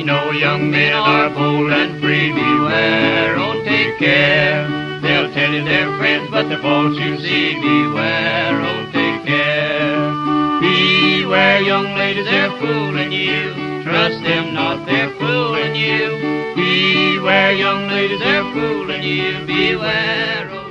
We know young men are bold and free. Beware, oh, take care. They'll tell you they're friends, but they're false, you see. Beware, oh, take care. Beware, young ladies, they're fooling you. Trust them not, they're fooling you. Beware, young ladies, they're fooling you. Beware, oh.